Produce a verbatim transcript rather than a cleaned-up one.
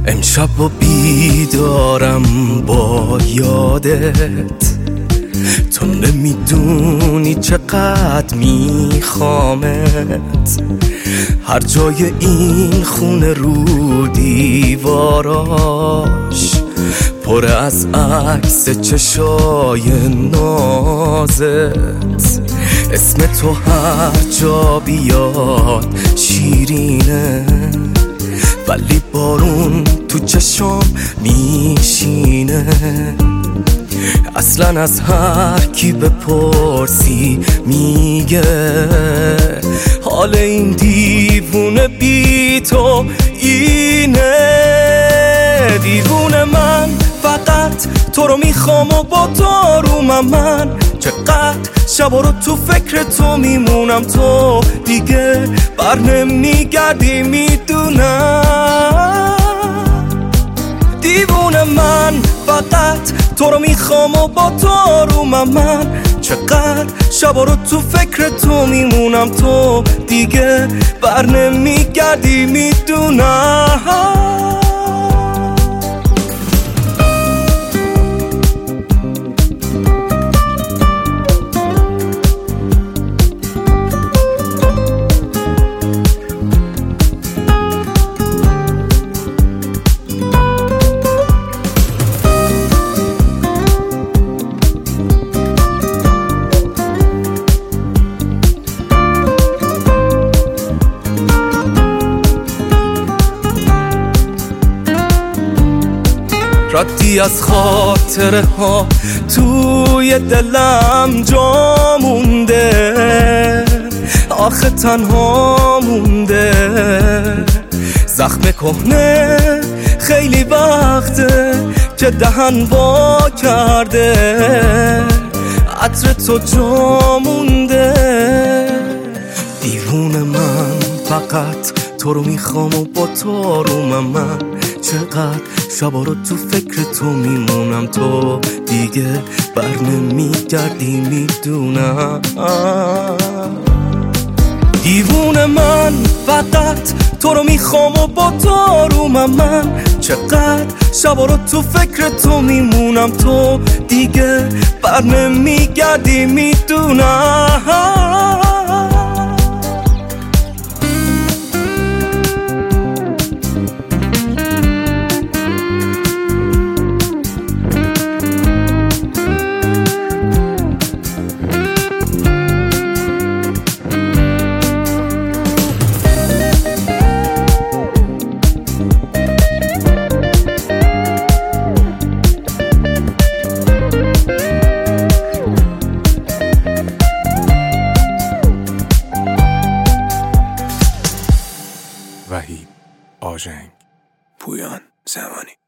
امشب و بیدارم با یادت، تو نمیدونی چقدر میخوامت. هر جای این خونه رو دیواراش پر از عکس چشای نازت. اسم تو هر جا بیاد شیرینه، ولی بارون تو چشم میشینه. اصلا از هر کی بپرسی میگه حال این دیوونه بی تو اینه. دیوونه من فقط تو رو میخوام و با تو آرومم. من چقدر شبا رو تو فکر تو میمونم، تو دیگه بر نمیگردی میدونم. دیوونه من فقط تو رو میخوام و با تو آرومم. من چقدر شبا رو تو فکر تو میمونم، تو دیگه بر نمیگردی میدونم. ردی از خاطره ها توی دلم جا مونده، آخه تنها مونده. زخم کهنه خیلی وقته که دهن وا کرده، عطر تو جا مونده. دیوونه من فقط تو رو میخوام و با تو آرومم. من چقدر شبا رو تو فکر تو میمونم، تو دیگه بر نمیگردی میدونم. دیوونه من فقط تو رو میخوام و با تو آرومم. من چقدر شبا رو تو فکر تو میمونم، تو دیگه بر نمیگردی میدونم. وحید آژنگ، پویان زمانی.